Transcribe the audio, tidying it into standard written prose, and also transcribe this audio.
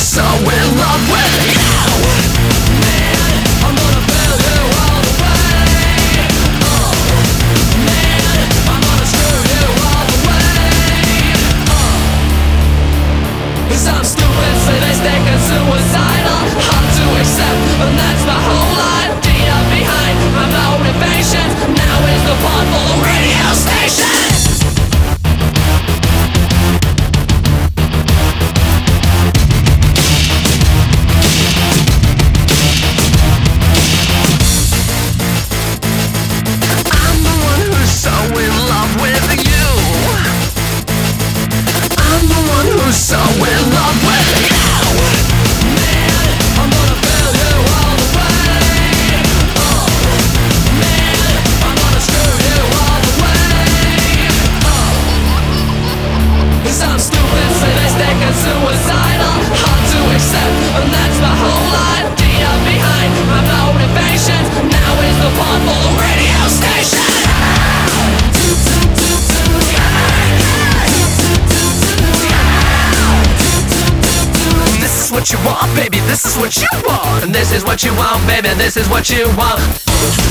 so in love with you. Man, I'm gonna fail you all the way. Oh, man, I'm gonna screw you all the way. Cause I'm stupid, sadistic and suicidal. Hard to accept, and that's my whole life. Deep behind my motivations, now is the part for the radio station. So in love with you. Man, I'm gonna fail you all the way. Oh, man, I'm gonna screw you all the way. Oh, cause I'm stupid, sadistic and suicidal. Hard to accept, and that's my whole life. Deep behind my motivations, now is the part for the radio station. What you want, baby, this is what you want. And this is what you want, baby, this is what you want.